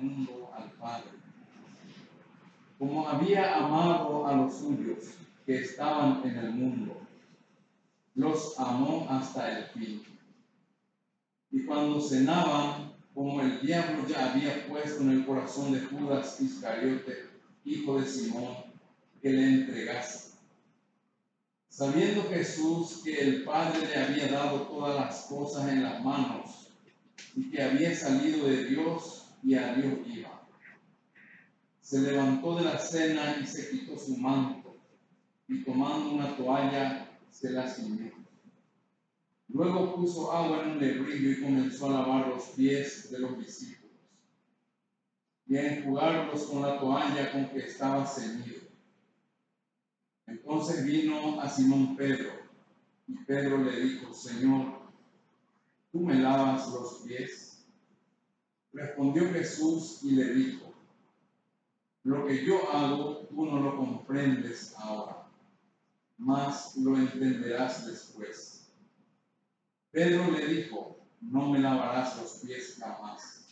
mundo al Padre. Como había amado a los suyos que estaban en el mundo, los amó hasta el fin. Y cuando cenaban, como el diablo ya había puesto en el corazón de Judas Iscariote, hijo de Simón, que le entregase, sabiendo Jesús que el Padre le había dado todas las cosas en las manos, y que había salido de Dios y a Dios iba, se levantó de la cena y se quitó su manto, y tomando una toalla se la ciñó. Luego puso agua en un lebrillo y comenzó a lavar los pies de los discípulos y a enjugarlos con la toalla con que estaba ceñido. Entonces vino a Simón Pedro, y Pedro le dijo: Señor, ¿tú me lavas los pies? Respondió Jesús y le dijo: lo que yo hago tú no lo comprendes ahora, mas lo entenderás después. Pedro le dijo: no me lavarás los pies jamás.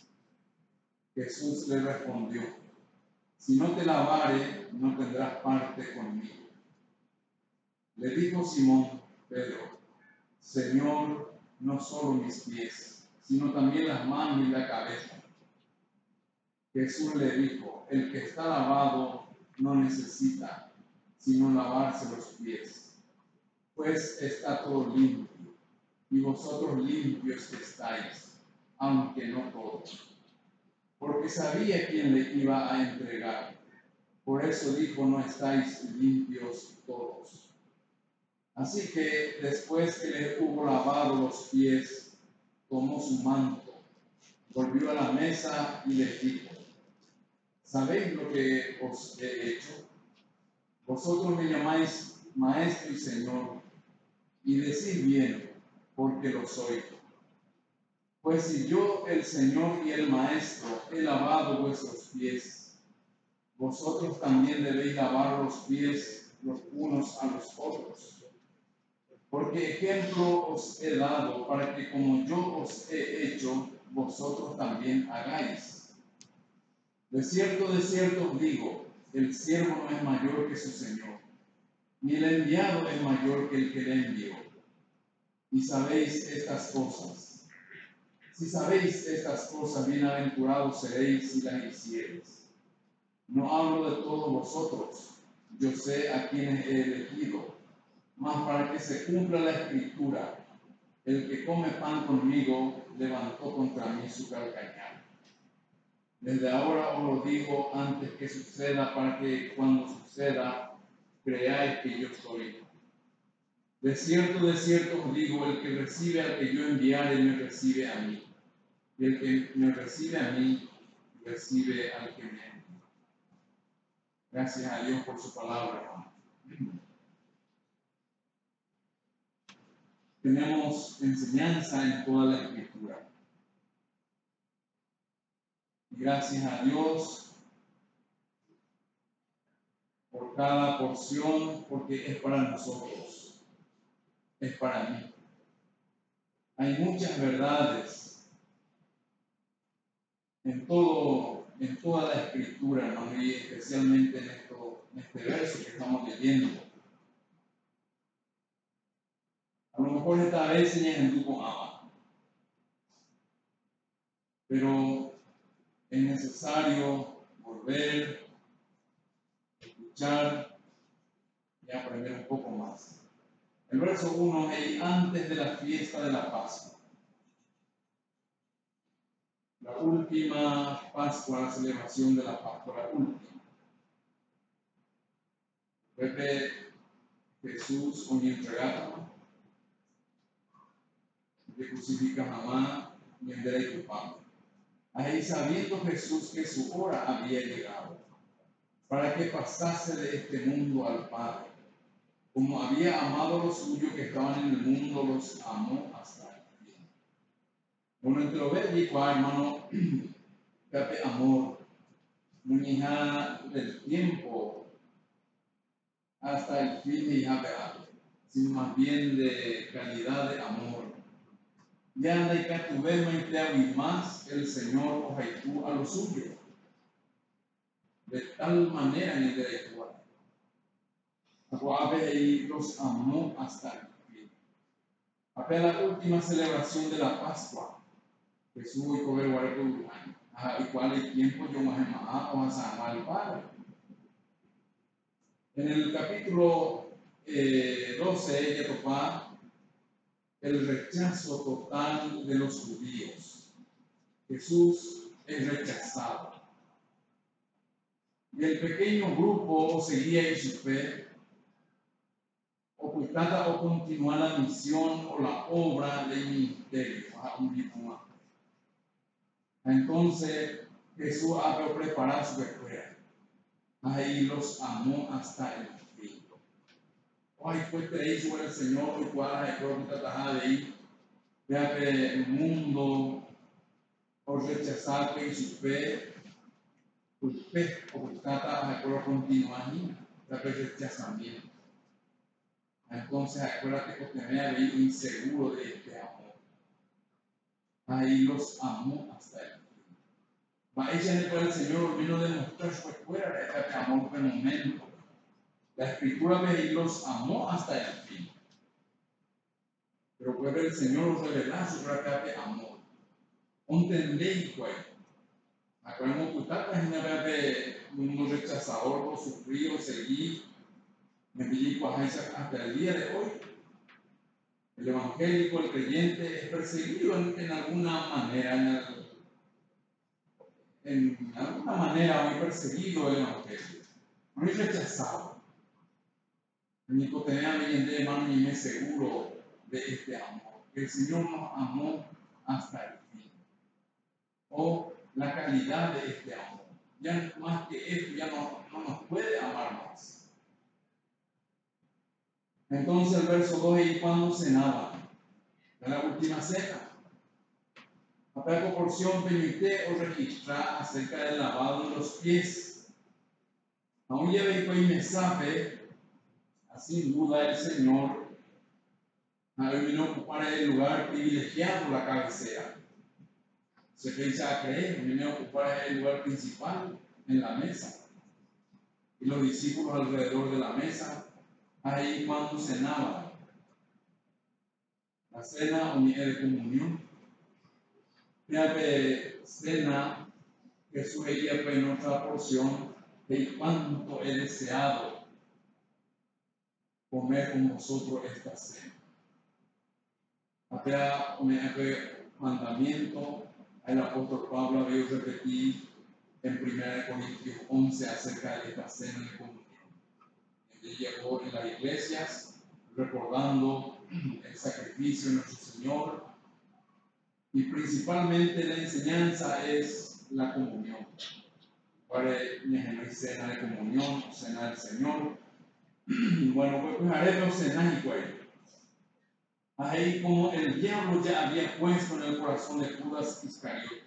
Jesús le respondió: si no te lavare, no tendrás parte conmigo. Le dijo Simón Pedro: Señor, no solo mis pies, sino también las manos y la cabeza. Jesús le dijo: el que está lavado no necesita sino lavarse los pies, pues está todo limpio, y vosotros limpios estáis, aunque no todos. Porque sabía quién le iba a entregar. Por eso dijo: no estáis limpios todos. Así que después que le hubo lavado los pies, tomó su manto, volvió a la mesa y les dijo: ¿sabéis lo que os he hecho? Vosotros me llamáis Maestro y Señor, y decid bien, porque lo soy. Pues si yo, el Señor y el Maestro, he lavado vuestros pies, vosotros también debéis lavar los pies los unos a los otros. Porque ejemplo os he dado para que como yo os he hecho, vosotros también hagáis. De cierto os digo, el siervo no es mayor que su Señor, ni el enviado es mayor que el que le envió. Y sabéis estas cosas. Si sabéis estas cosas, bienaventurados seréis si las hiciereis. No hablo de todos vosotros, yo sé a quienes he elegido, mas para que se cumpla la Escritura, el que come pan conmigo levantó contra mí su calcañar. Desde ahora os lo digo antes que suceda, para que cuando suceda creáis que yo soy. De cierto os digo, el que recibe al que yo enviare me recibe a mí, y el que me recibe a mí recibe al que me envía. Gracias a Dios por su palabra, hermano. Tenemos enseñanza en toda la Escritura. Gracias a Dios por cada porción, porque es para nosotros, es para mí. Hay muchas verdades en toda la Escritura, ¿no? Y especialmente en este verso que estamos leyendo. A lo mejor esta vez en tu ama, pero es necesario volver, escuchar y aprender un poco más. El verso 1 es antes de la fiesta de la Pascua. La última Pascua, la celebración de la Pascua, la última. Después Jesús con entregado, que crucifica mamá y endera tu padre. Ahí sabiendo Jesús que su hora había llegado, para que pasase de este mundo al Padre. Como había amado a los suyos que estaban en el mundo, los amó hasta el fin. Bueno, entre lo dijo, hermano, cape amor, muñeja del tiempo hasta el fin de Yahweh, sino más bien de calidad de amor. Ya anda y catuvema y te más el Señor o tú a lo suyo. de tal manera en el derecho. Y los amó hasta el fin. Apenas la última celebración de la Pascua, Jesús y comer guardo un año. Y cuál es el tiempo yo más vamos a amar al Padre. En el capítulo 12 ella topa el rechazo total de los judíos. Jesús es rechazado. Y el pequeño grupo seguía en su fe, ocultada o continuar la misión o la obra del ministerio. Entonces Jesús había preparado su escuela. Ahí los amó hasta el fin. Hoy fue creído el Señor, el cual hay que tratar de ahí. Vea que el mundo por rechazar en su fe, usted ocultada de acuerdo continuar ahí, la rechazamiento. Entonces acuérdate que te había leído inseguro de este amor. Ahí los amó hasta el fin. Ella en el cual el Señor vino a demostrar su escuela de este amor fenomenal. La Escritura me los amó hasta el fin. Pero puede el Señor revelar su gracia amor. Entendéis, pues. Acabamos de escuchar la gente de un rechazador, sufrido, seguir. Me dijo hasta el día de hoy. El evangélico, el creyente, es perseguido en alguna manera, en alguna manera muy perseguido el evangelio, muy rechazado. Nicotenea bien de hermano y me seguro de este amor, que el Señor nos amó hasta el fin. O la calidad de este amor. Ya más que esto, ya no nos puede amar más. Entonces el verso 2, y cuando cenaban, en la última cena, a proporción permite o registrar acerca del lavado de los pies. Aún ya vengo y me sabe, sin duda el Señor vino a ocupar el lugar privilegiado, la cabecera. Se piensa a creer, vino a ocupar el lugar principal en la mesa. Y los discípulos alrededor de la mesa, ahí cuando cenaban. La cena unida de comunión. Ya de cena, Jesús ella fue en otra porción de cuánto he deseado comer con vosotros esta cena. Acá un mandamiento, el apóstol Pablo había repetido en 1 Corintios 11 acerca de esta cena de comunión. Él llegó en las iglesias recordando el sacrificio de nuestro Señor y principalmente la enseñanza es la comunión. Para cena de comunión, cena del Señor. Bueno, pues haremos cenar y cuello. Ahí como el diablo ya había puesto en el corazón de Judas Iscariote.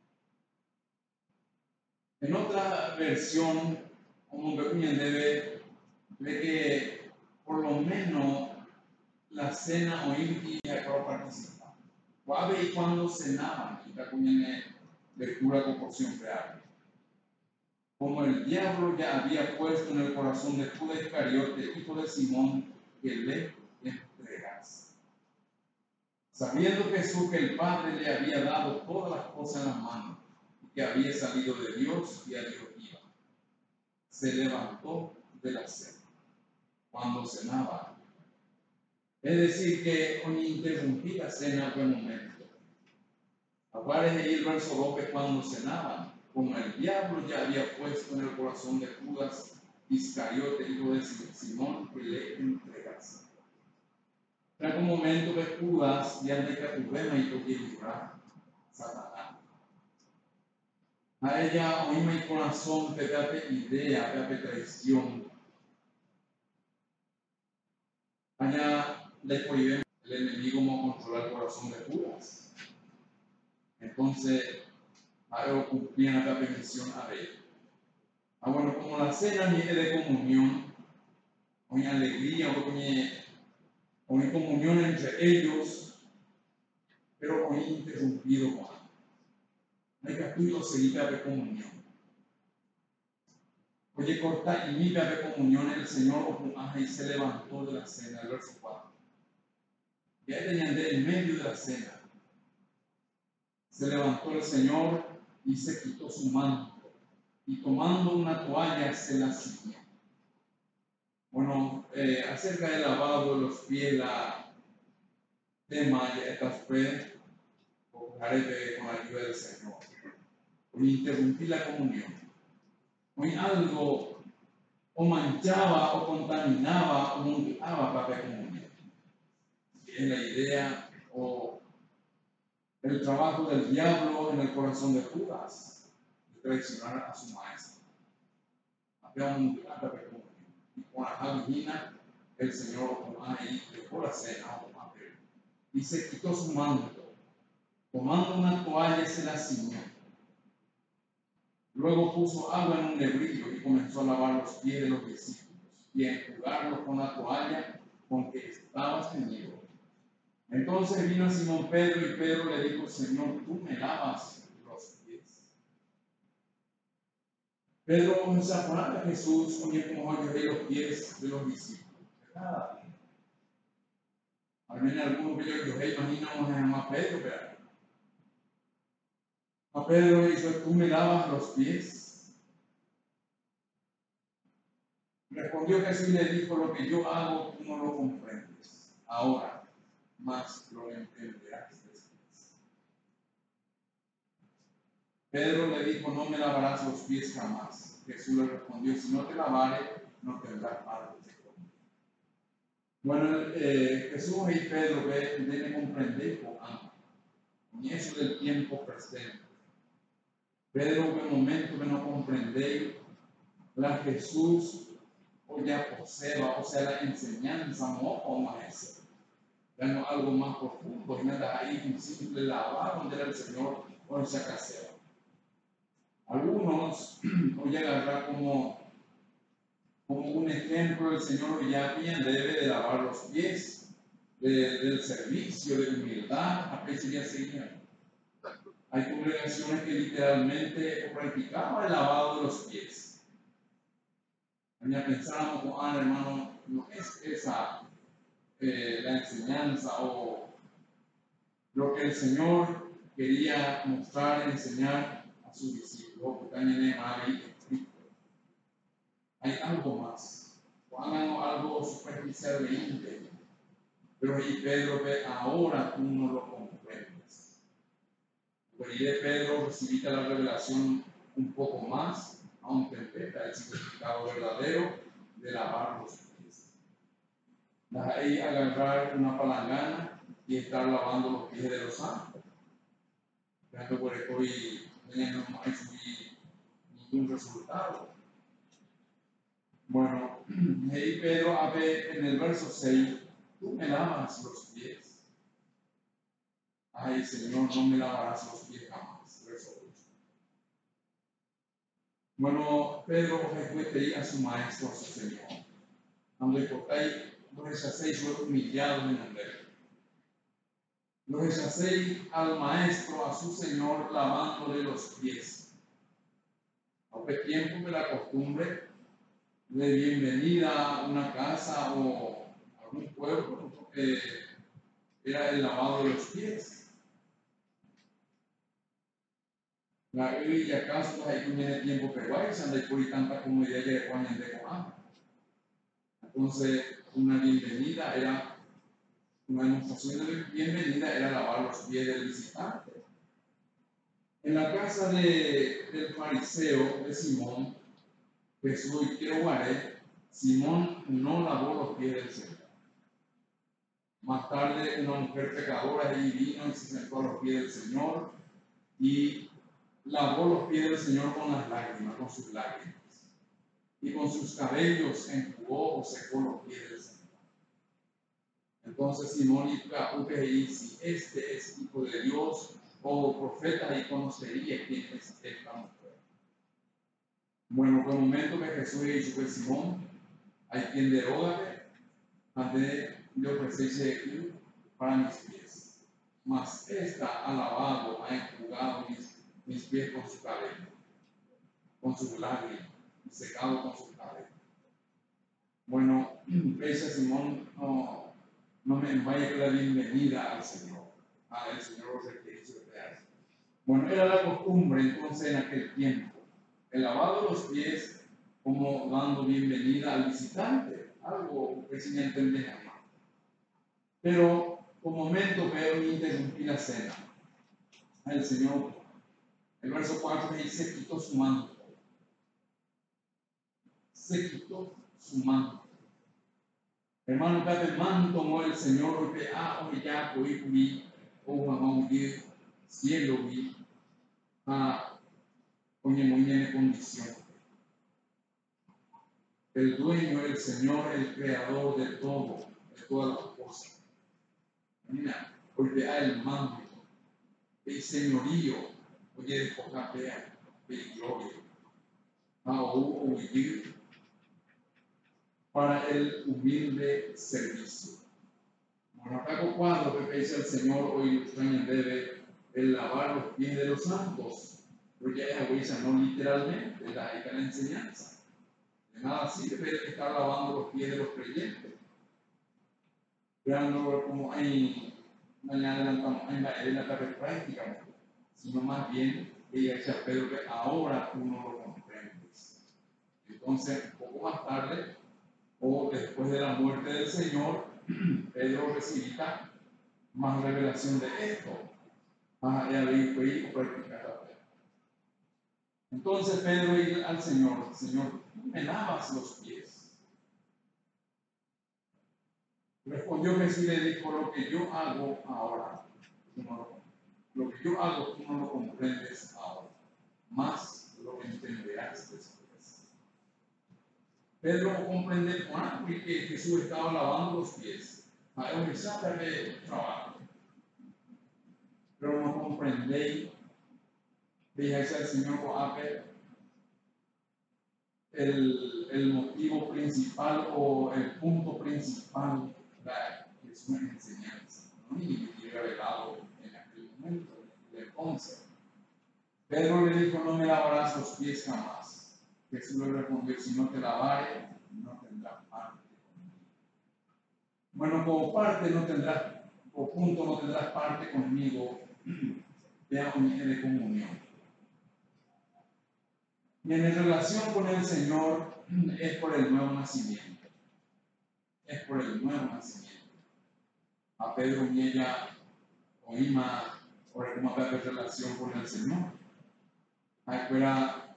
En otra versión, como debe de que por lo menos la cena o ir para participar. Y cuando cenaban, y la comunión lectura con porción real. Como el diablo ya había puesto en el corazón de Judas Iscariote, hijo de Simón, que le entregase. Sabiendo Jesús que el Padre le había dado todas las cosas en las manos, y que había salido de Dios y a Dios iba, se levantó de la cena, cuando cenaba. Es decir, que ininterrumpida la cena fue un momento. Aparece ahí el verso 2 que cuando cenaban, como el diablo ya había puesto en el corazón de Judas Iscariote, hijo de Simón, que le entregase. En algún momento de Judas ya de Catubema y toque librar Satanás. A ella oíma y corazón te da idea, te da traición. Allá le prohíben el enemigo no controlar el corazón de Judas. Entonces, a ellos cumplían la bendición a él. Bueno, como la cena viene de comunión, hay alegría, hay comunión entre ellos, pero hoy interrumpido con hay capítulo seguida de comunión. Oye, corta y limpia de comunión el Señor y se levantó de la cena, el verso 4. Y ahí tenían en medio de la cena. Se levantó el Señor y se quitó su manto, y tomando una toalla se la ciñó. Bueno, acerca del lavado de los pies, la tema ya esta fue, ojalá con la ayuda del Señor. Hoy interrumpí la comunión. Hoy algo o manchaba o contaminaba o modificaba para la comunión. Es la idea o el trabajo del diablo en el corazón de Judas, de traicionar a su maestro. Había un papel comunión. Y con la vigina, el Señor ahí dejó la cena y se quitó su manto, tomando una toalla se la ciñó. Luego puso agua en un lebrillo y comenzó a lavar los pies de los discípulos y a enjugarlos con la toalla con que estaba ceñido. Entonces vino Simón Pedro y Pedro le dijo: Señor, tú me lavas los pies. Pedro se acuerda de Jesús, oye, como yo de los pies de los discípulos. ¿Verdad? Al menos algunos de ellos, yo imaginamos a Pedro, pero a Pedro le dijo: tú me lavas los pies. Respondió Jesús y le dijo: lo que yo hago tú no lo comprendes ahora, más lo entenderás después. Pedro le dijo: no me lavarás los pies jamás. Jesús le respondió: si no te lavare, no tendrás parte conmigo. Bueno, Jesús y Pedro deben comprender con eso del tiempo presente. Pedro, en el momento que no comprendéis la Jesús o ya poseba, o sea, la enseñanza no como es, ya no algo más profundo, y nada ahí un simple lavar donde era el Señor o esa casera. Algunos voy a agarrar como un ejemplo, el Señor ya bien debe de lavar los pies del servicio, de humildad, a veces ya seguían. Hay congregaciones que literalmente practicaban el lavado de los pies. Ya pensábamos, hermano, no es esa la enseñanza o lo que el Señor quería mostrar, enseñar a sus discípulos, que también es escrito. Hay algo más, o hagan algo superficialmente, pero ahí Pedro ve: ahora tú no lo comprendes. Por ahí de Pedro recibiste la revelación un poco más, aunque interpreta el significado verdadero de lavar los pies. Ahí agarrar una palangana y estar lavando los pies de los santos. Tanto por esto y no hay ningún resultado. Bueno, ahí Pedro en el verso 6, tú me lavas los pies. Ay, Señor, no me lavarás los pies jamás. Verso 8. Bueno, Pedro fue a su maestro, a su Señor. Cuando importáis, los rechacéis, fue humillado en el rey. Los rechacéis al maestro, a su Señor, lavándole los pies. Aunque tiempo de la costumbre de bienvenida a una casa o a algún pueblo, era el lavado de los pies. La y acaso ahí tiene tiempo pero hay, se anda por y tanta comodidad que le ponen de comando. Entonces, una bienvenida era, una demostración de bienvenida era lavar los pies del visitante. En la casa del fariseo de Simón, Jesús y quiero guardar, Simón no lavó los pies del Señor. Más tarde, una mujer pecadora ahí vino y se sentó a los pies del Señor y lavó los pies del Señor con las lágrimas, con sus lágrimas. Y con sus cabellos enjugó o secó los pies del Señor. Entonces Simón y si este es hijo de Dios o profeta, y conocería quién es esta mujer. Bueno, por el momento que Jesús dijo: pues Simón, hay quien derógate, ante de ofrecerse aquí para mis pies. Mas esta ha lavado, ha enjugado mis pies con su cabello, con sus lágrimas. y secado con su cabeza. Bueno, ese Simón no me vaya a la bienvenida al Señor. El Señor los requirió de hacer. Bueno, era la costumbre entonces en aquel tiempo, el lavado de los pies como dando bienvenida al visitante, algo que sin entender. Pero por momento veo y interrumpí la cena. El Señor, el verso 4 dice, se quitó su manto. Se quitó su manto. Hermano, cada manto tomó el Señor, hoy ya, hoy vi, hoy cielo vi, hoy muy en condición. El dueño, el Señor, el creador de todo, de todas las cosas. Mira, hoy vea el manto, el señorío, oye, de poca fea, de gloria. Para el humilde servicio. Bueno, acá con cuadro que dice el Señor, hoy extrañan debe el lavar los pies de los santos, porque esa huella no literalmente, la enseñanza. De nada sirve estar lavando los pies de los creyentes. Veanlo como hay, mañana adelantamos en la carrera práctica, sino más bien ella dice a Pedro que ahora tú no lo comprendes. Entonces, un poco más tarde, o después de la muerte del Señor, Pedro recibirá más revelación de esto. Entonces Pedro dice al Señor, Señor, tú me lavas los pies. Respondió Jesús y le dijo, lo que yo hago ahora, lo que yo hago tú no lo comprendes ahora, más lo entenderás después. Pedro comprende que Jesús estaba lavando los pies. A él me saca de trabajo. Pero no comprendéis, veáis al Señor Joape, el motivo principal o el punto principal de su enseñanza. ¿No? Y revelado en aquel momento, entonces. Pedro le dijo, no me lavarás los pies jamás. Jesús le respondió, si no te lavare, no tendrás parte conmigo. Bueno, como parte no tendrás, o punto no tendrás parte conmigo de comunión. Y en relación con el Señor es por el nuevo nacimiento. Es por el nuevo nacimiento. A Pedro y ella oíma, por cómo había relación con el Señor. Era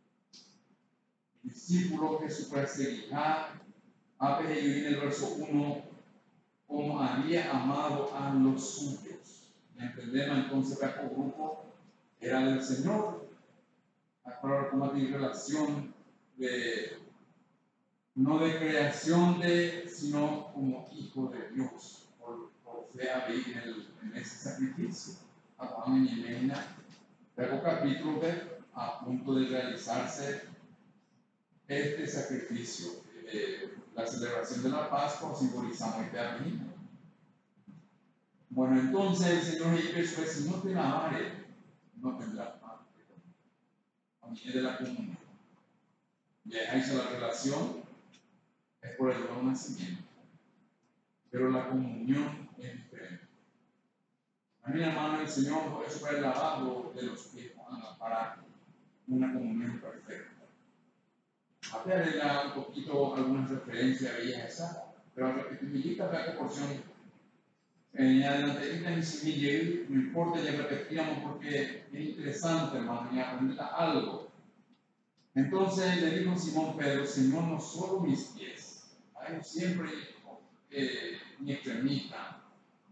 discípulo que su perseguirá. A Pedro en el verso 1, como había amado a los suyos. Entendemos entonces que aquel grupo era del Señor. Para cómo tiene relación de no de creación de, sino como hijo de Dios, por fe en ese sacrificio. Juan y Elena, luego capítulo a punto de realizarse este sacrificio, la celebración de la Pascua simbolizamos este camino. Bueno, entonces el Señor dice, si no te lavare, no tendrás parte. A mí es de la comunión. Ya hizo la relación, es por el nuevo nacimiento. Pero la comunión es diferente. A mi hermano, el Señor por eso fue el lavado de los pies para una comunión perfecta. A ver, ya un poquito algunas referencias a esa, pero repetidita la porción. Adelante, no importa, ya repetíamos porque es interesante, hermano, y aprender algo. Entonces le dijo Simón Pedro, Señor, no solo mis pies, siempre mi extremita,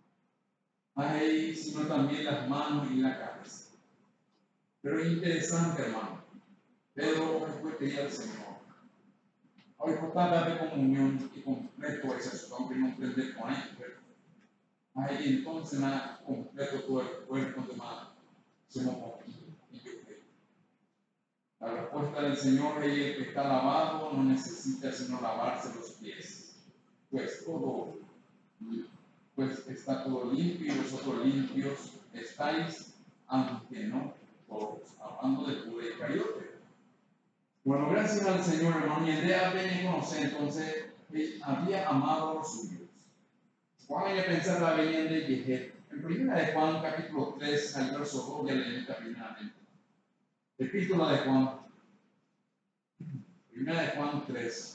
sino también las manos y la cabeza. Pero es interesante, hermano. Pedro fue pedir al Señor. Hoy por cada de comunión y completo esa es aunque no entender con él, pero ahí entonces nada completo todo el cuerpo de mano. Somos poquitos y yo creo. La respuesta del Señor es el que está lavado no necesita sino lavarse los pies. Pues está todo limpio y vosotros limpios estáis, aunque no todos. Hablando de pura y cariote. Bueno, gracias al Señor, hermano, y el día de conocer, entonces, él había amado a los suyos. Juan ya pensar la venida de Yehet. En primera de Juan, capítulo 3, al verso 2, ya leí primeramente. Epístola de Juan, primera de Juan 3.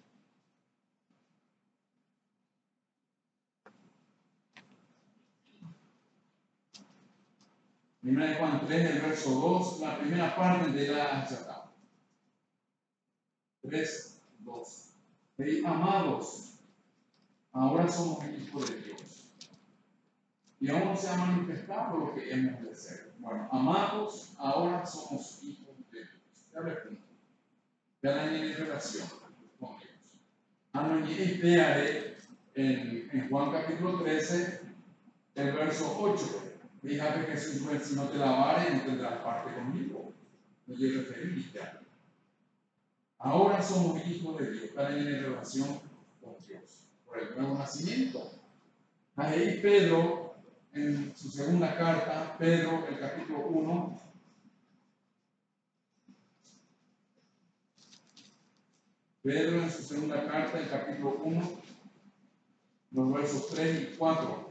Primera de Juan 3, el verso 2, la primera parte de la acá. 3, 2. Amados, ahora somos hijos de Dios. Y aún no se ha manifestado lo que hemos de ser. Bueno, amados, ahora somos hijos de Dios. Ya le punto. Ya la hay relación con Dios. Anoñé en Juan capítulo 13, el verso 8. Fíjate que Jesús dijo, si no te lavare, no tendrás parte conmigo. No yo referirte a ti. Ahora somos hijos de Dios. Están en relación con Dios. Por el nuevo nacimiento. Ahí Pedro, en su segunda carta, Pedro, el capítulo 1, Pedro en su segunda carta, el capítulo 1, los versos 3 y 4.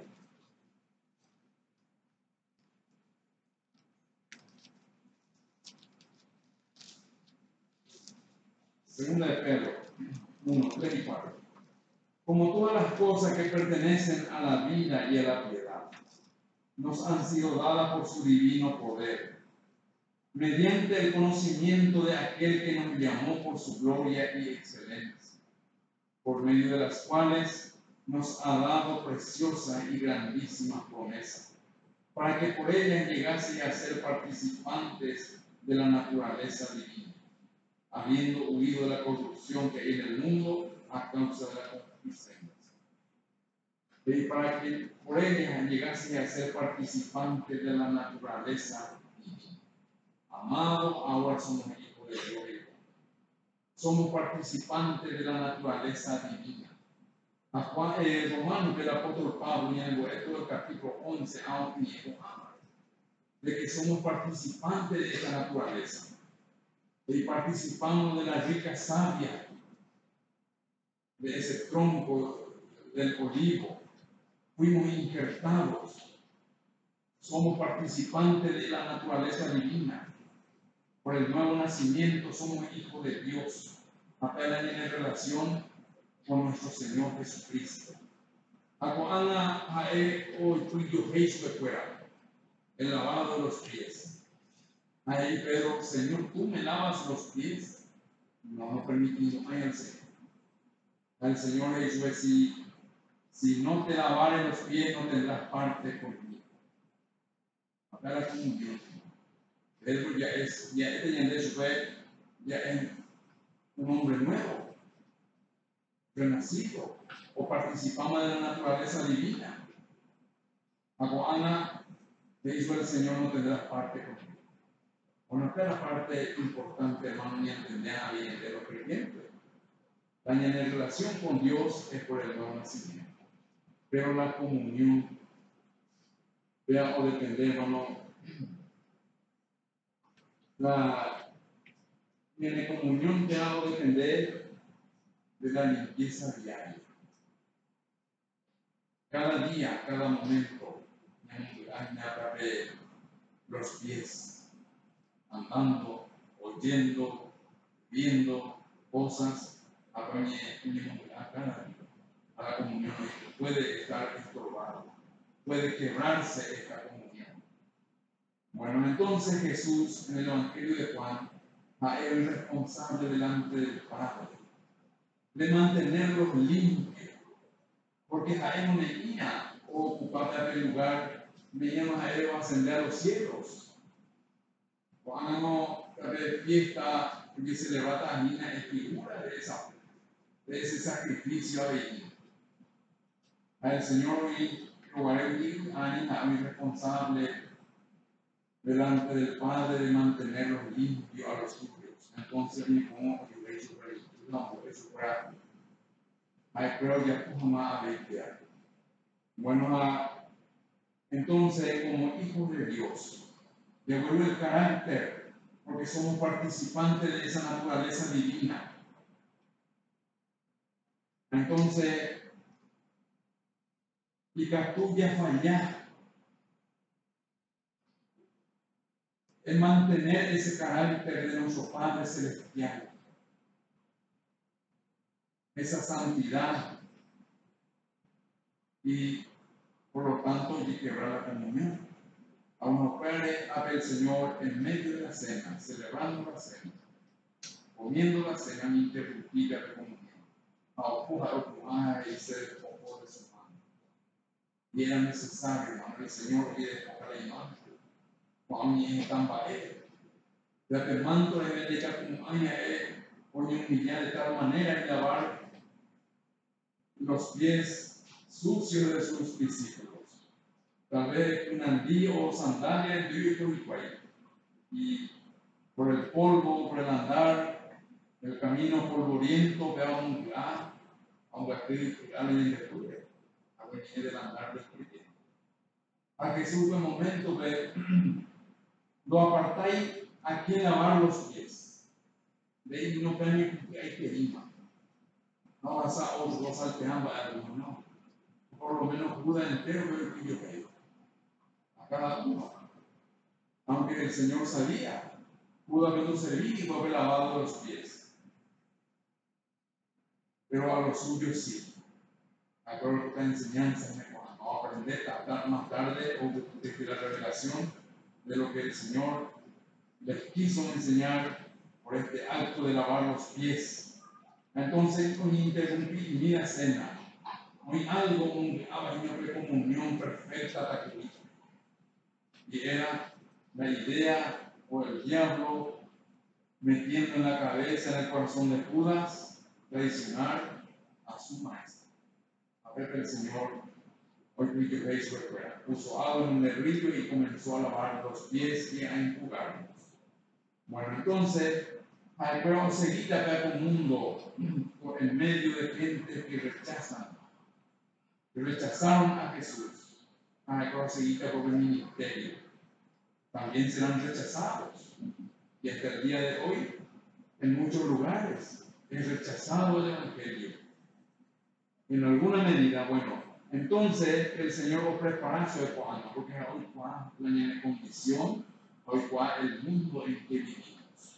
Segunda de Pedro 1, 3 y 4. Como todas las cosas que pertenecen a la vida y a la piedad, nos han sido dadas por su divino poder, mediante el conocimiento de aquel que nos llamó por su gloria y excelencia, por medio de las cuales nos ha dado preciosa y grandísima promesa, para que por ellas llegase a ser participantes de la naturaleza divina, habiendo huido de la corrupción que hay en el mundo a causa de la concupiscencia. Y para que por ellas llegase a ser participantes de la naturaleza divina. Amados, ahora somos hijos de Dios. Somos participantes de la naturaleza divina. Romanos del apóstol Pablo en el del capítulo 11 a un de que somos participantes de esta naturaleza y participamos de la rica savia de ese tronco del olivo, fuimos injertados, somos participantes de la naturaleza divina, por el nuevo nacimiento somos hijos de Dios, apenas en relación con nuestro Señor Jesucristo. El lavado de los pies. Ahí Pedro, Señor, tú me lavas los pies. No nos permitimos al Señor. Al Señor Jesús, si no te lavare los pies, no tendrás parte conmigo. Acá la comunión. Pedro ya es un hombre nuevo, renacido, o participamos de la naturaleza divina. Ana le hizo el Señor, no tendrás parte conmigo. Bueno, esta es la parte importante, hermano, y entender bien de los creyentes. La relación con Dios es por el nuevo nacimiento. Pero la comunión, vea o depender, hermano, la comunión te hago depender de la limpieza diaria. Cada día, cada momento, me agarré los pies, andando, oyendo, viendo cosas, a cada día, a la comunión. Puede estar estorbado, puede quebrarse esta comunión. Bueno, entonces Jesús, en el Evangelio de Juan, a él responsable delante del Padre, de mantenerlos limpios, porque a él no venía a ocupar aquel lugar, veníamos a él a ascender a los cielos. Cuando no fiesta que se levanta a Nina es figura de ese sacrificio a venir. Al Señor y rogaré a mi responsable delante del Padre de mantenerlos limpios a los suyos. Entonces mi como yo he hecho no, eso para creo ya jamás a 20 años. Bueno, entonces como hijos de Dios, devuelve el carácter porque somos participantes de esa naturaleza divina. Entonces, y que tú ya fallar en mantener ese carácter de nuestro Padre Celestial, esa santidad, y por lo tanto y quebrar la comunión. A uno puede a ver el Señor en medio de la cena, celebrando la cena, comiendo la cena ininterrumpida de comunión, a ocujar y ser poco de su mano. Y era necesario, hermano, el Señor quiere tocar la imagen. Cuando es tan baile, ya que el manto de bendiga como aña pone humillar de tal manera en lavar los pies sucios de sus discípulos. Tal vez un andillo o sandalia y por el polvo, por el andar, el camino polvoriento, veamos aunque alguien descubre, a venir del andar del creyente. A Jesús de momento lo apartáis a quien lavar los pies. De ahí no pueden que hay que rima. No vas a otro salteando a alguno, no. Por lo menos Judas entero, pero que yo creo. A cada uno. Aunque el Señor sabía, pudo haberlo servido y haber lavado los pies. Pero a los suyos sí. Acuerdo que esta enseñanza vamos a aprender más tarde o desde la revelación de lo que el Señor les quiso enseñar por este acto de lavar los pies. Entonces, con interrumpir mi cena, hoy algo, un baño de comunión perfecta a Cristo. Y era la idea o el diablo metiendo en la cabeza, en el corazón de Judas, traicionar a su maestro. A ver que el Señor, hoy que veis, puso agua en un derrillo y comenzó a lavar los pies y a enjugarlos. Bueno, entonces, pero seguida acá un mundo en medio de gente que rechazaron a Jesús. Pero seguida por el ministerio. También serán rechazados. Y hasta el día de hoy, en muchos lugares, es rechazado el Evangelio. En alguna medida, bueno, entonces el Señor lo prepara su ecuador, porque hoy la condición, hoy el mundo en que vivimos.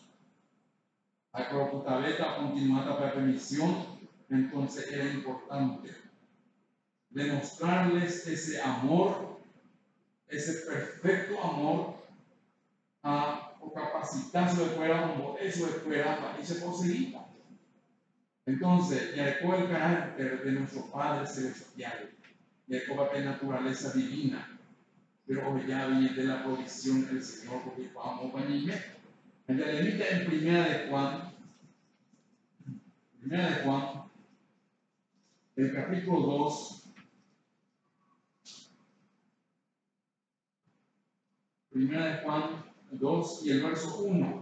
La Proputabeta continuada para misión, entonces era importante demostrarles ese amor, ese perfecto amor, o capacitarse de fuera, eso de fuera, y se posibilita. Entonces, Jacob el carácter de nuestro Padre Celestial, Jacob de naturaleza divina, pero hoy ya viene de la provisión del Señor, porque vamos a venir. En realidad, en Primera de Juan, el capítulo 2, Primera de Juan 2 y el verso 1.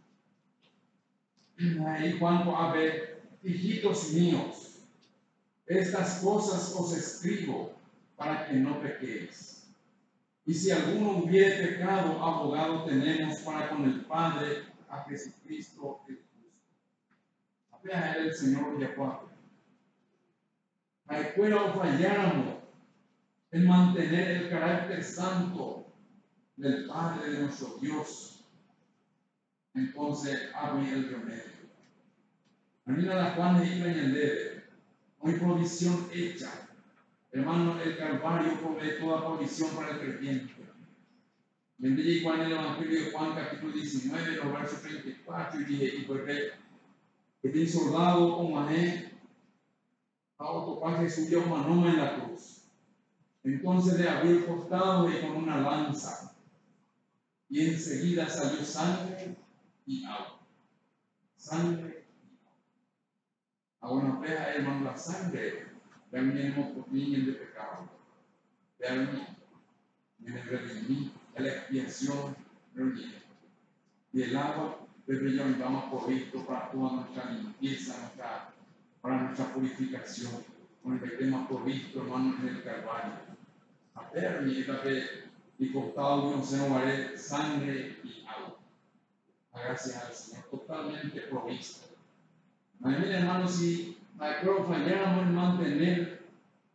Ahí Juan va a ver, hijitos míos, estas cosas os escribo para que no pequéis. Y si alguno hubiere pecado, abogado tenemos para con el Padre a Jesucristo el justo. Apenas el Señor Yacuaco. Para que fuera o falláramos en mantener el carácter santo del Padre de nuestro Dios, entonces abre el remedio. Manila la Juan de iba en el debe, no hay provisión hecha. Hermano, el Calvario provee toda provisión para el creyente. Vendí Juan el Evangelio de Juan, capítulo 19, los versos 34, y dije, y pues que tiene soldado con mané, a otro padre subió un manoma en la cruz. Entonces le abrió el costado y con una lanza, y enseguida salió sangre y agua. Sangre y agua. A una peja, hermano, la sangre, también hemos niños de pecado. También, en el redimir, en la expiación, reunida. Y el agua, desde ya vamos por esto para toda nuestra limpieza, para nuestra purificación. Con el que tema por visto, hermano, en el Calvario. A ver, y costado de un seno, sangre y agua. gracias al Señor, totalmente provisto. Miren, hermanos, si creo falláramos en mantener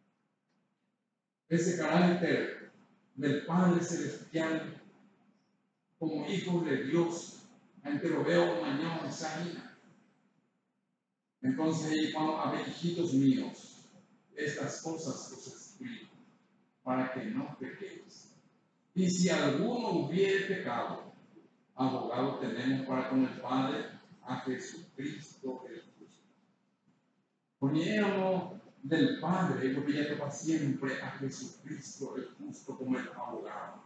ese carácter del Padre Celestial como hijos de Dios, gente lo veo mañana en Saína. Entonces, cuando a ver, hijitos míos, estas cosas os escribo para que no pequéis. Y si alguno hubiere pecado, abogado tenemos para con el Padre a Jesucristo el justo. Poniéramos del Padre, porque ya toca siempre a Jesucristo el justo como el abogado.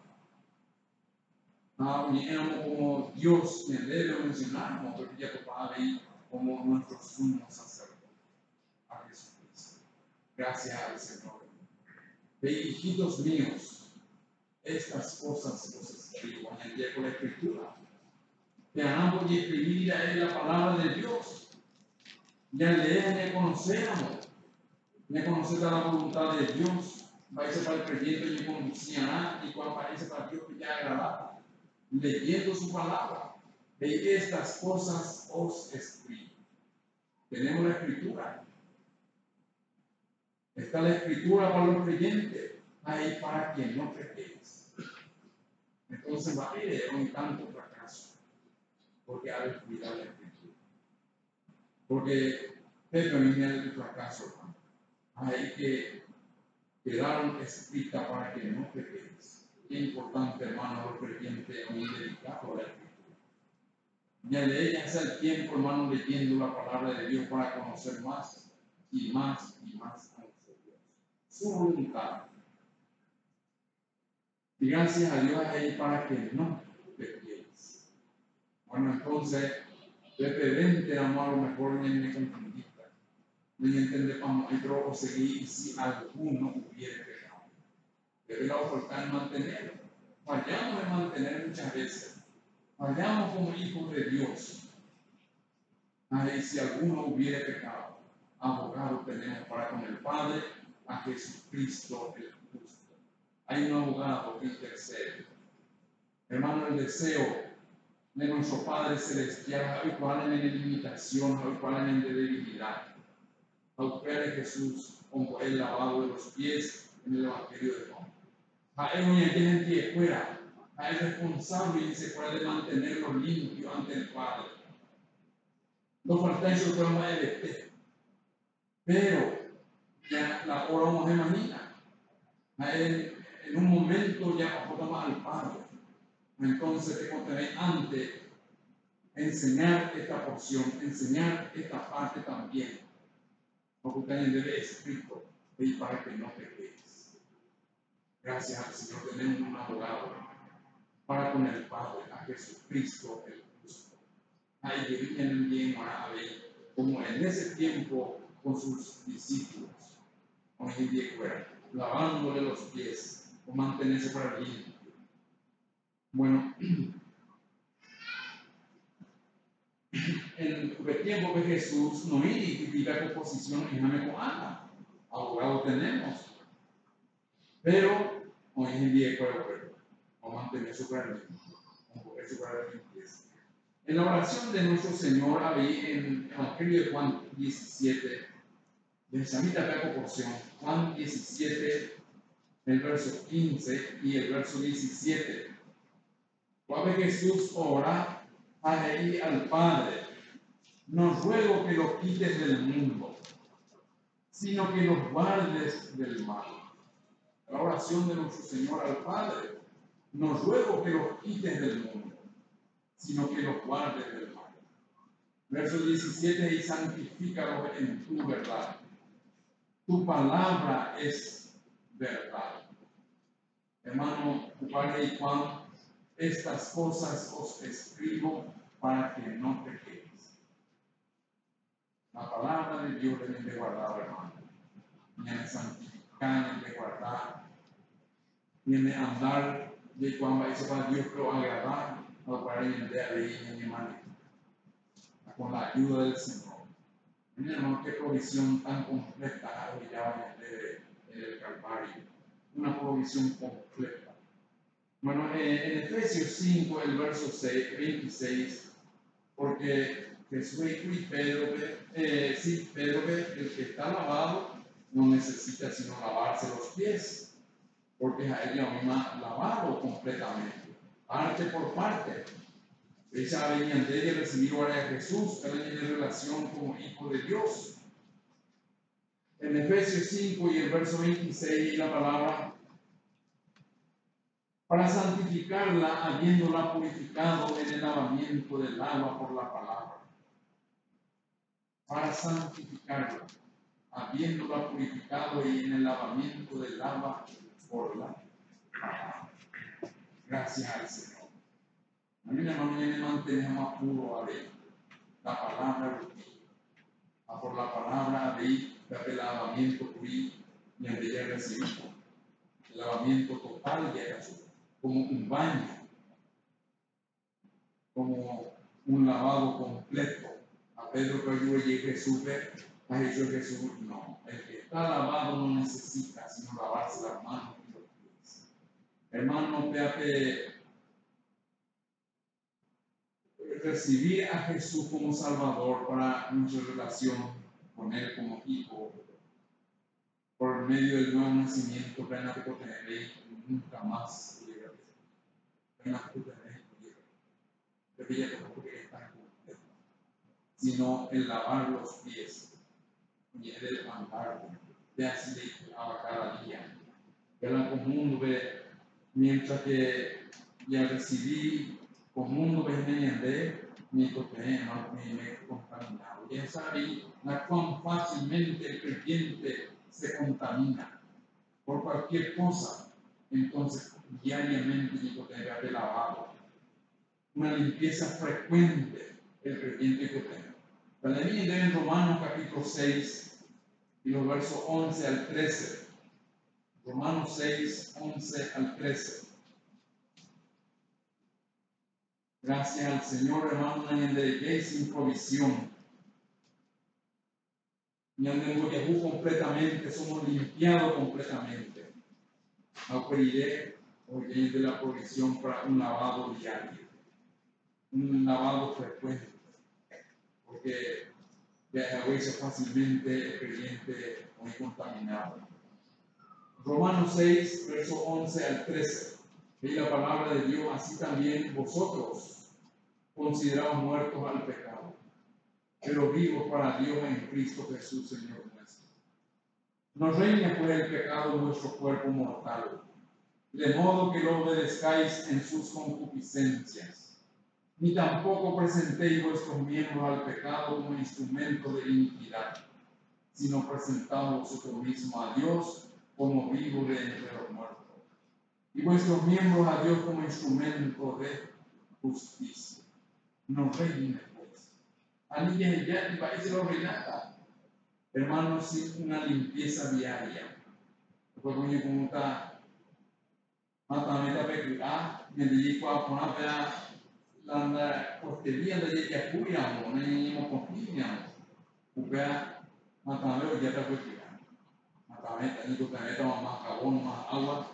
Poniéramos como Dios, que debe mencionarnos, porque ya toca ahí como nuestro sumo sacerdote, a Jesucristo. Gracias al Señor. Hijitos míos, estas cosas os escribo en el día con la Escritura. Veamos y escribir a él la palabra de Dios. Ya leer, ya conocemos. Ya conocer la voluntad de Dios. Vais para el creyente y conducirá, y cuando parece para Dios que ya agradable. Leyendo su palabra. De estas cosas os escribo. Tenemos la Escritura. Está la Escritura para los creyentes. Ahí para quien no creéis. Entonces va a ir un tanto fracaso. Porque ha de cuidar la Escritura. Porque determina el fracaso, hermano. Hay que quedar escrita para que no pequéis. Qué importante, hermano, los creyentes, muy dedicado a la Escritura. Ya de ella es el tiempo, hermano, leyendo la palabra de Dios para conocer más y más y más a nuestro Dios. Su voluntad. Y gracias a Dios ahí para que no pequéis. Bueno, entonces, de repente, amor, a lo mejor me confundí. No entender cómo entro o seguir si alguno hubiera pecado. Debe la oportunidad de mantenerlo. Fallamos en mantener muchas veces. Fallamos como hijos de Dios. Ahí si alguno hubiera pecado, abogado tenemos para con el Padre a Jesucristo el justo. Hay un abogado que intercede. Hermano, el deseo de nuestro Padre Celestial, hoy cual en limitación, hoy cual en debilidad. Autor de Jesús, como el lavado de los pies en el Evangelio de Juan. A él no hay gente fuera, a él responsable y se puede mantenerlo limpio ante el Padre. No falta eso que vamos a ver, pero ya la hora no se imagina. A él en un momento ya aportamos al Padre. Entonces tengo que tener antes enseñar esta porción, enseñar esta parte también. Porque también debe escrito y para que no pequéis. Gracias al Señor tenemos un abogado para con el Padre, a Jesucristo el justo. Ahí que vienen bien a ver como en ese tiempo con sus discípulos, hoy en día fuera, lavándole los pies o mantenerse para limpio. Bueno, en el tiempo de Jesús no identifica composición y no me anda. Abogado tenemos. Pero hoy en día puedo mantener su gran limpieza. En la oración de nuestro Señor, ahí en el Evangelio de Juan 17, examina la proporción, Juan 17, el verso 15 y el verso 17. Cuando Jesús ora ahí al Padre, no ruego que lo quites del mundo, sino que los guardes del mal. La oración de nuestro Señor al Padre, no ruego que los quites del mundo, sino que los guardes del mal. Verso 17, y santifícalos en tu verdad. Tu palabra es verdad. Hermano, Padre y Juan, estas cosas os escribo para que no pequéis. La palabra de Dios debe de guardar, hermano. Viene santificar, viene de guardar, viene a andar de cuando va para Dios, pero agradar, no para ir de ahí en mi mano. Con la ayuda del Señor. Miren, hermano, qué provisión tan completa ha brillado en el Calvario. Una provisión completa. Bueno, en Efesios 5, el verso 26, Porque Jesús y Pedro, Pedro ve el que está lavado no necesita sino lavarse los pies, porque a él misma lavado completamente, parte por parte. Ella venía de recibir ahora a Jesús, que tiene relación como hijo de Dios. En Efesios 5 y el verso 26 la palabra, para santificarla, habiéndola purificado en el lavamiento del agua por la palabra. Para santificarla, habiéndola purificado y en el lavamiento del agua por la palabra. Gracias al Señor. A mí la mañana mantenemos puro a ver la palabra de Dios. A por la palabra de el lavamiento puri y en ella recibimos. El lavamiento total de Jesús, como un baño, como un lavado completo. A Pedro que ayudó y Jesús ve, a Jesús no. El que está lavado no necesita sino lavarse las manos y los pies. Hermano, fíjate, recibir a Jesús como Salvador para nuestra relación con Él como hijo, por medio del nuevo nacimiento, que no te tener nunca más llegar a no te tener porque ya porque está completo, sino el lavar los pies y el levantar de así a cada día. Que la común ve, mientras que ya recibí común ve de mi coteño, me contaminado. Ya sabe la cuán fácilmente el creyente se contamina por cualquier cosa. Entonces, diariamente mi coteño de lavado. Una limpieza frecuente el creyente coteño. La ley en Romanos capítulo 6 y los versos 11 al 13. Romanos 6, 11 al 13. Gracias al Señor, hermano, en el sin provisión. Y en el Yahú completamente, somos limpiados completamente. Acudiré hoy de la provisión para un lavado diario, un lavado frecuente, porque ya veces fácilmente el creyente muy contaminado. Romanos 6, verso 11 al 13. Y la palabra de Dios, así también vosotros, considerados muertos al pecado, pero vivos para Dios en Cristo Jesús, Señor nuestro. No reina pues el pecado en vuestro cuerpo mortal, de modo que no obedezcáis en sus concupiscencias, ni tampoco presentéis vuestros miembros al pecado como instrumento de iniquidad, sino presentaos vosotros mismos a Dios como vivos de entre los muertos, y vuestros miembros a Dios como instrumento de justicia. No reine pues. Anillas ya y país lo relata. Hermanos, sin una limpieza diaria. Porque coño como está matameta peculiar, me dedico a poner la costería de ella cuya, no hay confinia, porque matameta ya está peculiar. Matameta, ni cotameta más jabón, más agua,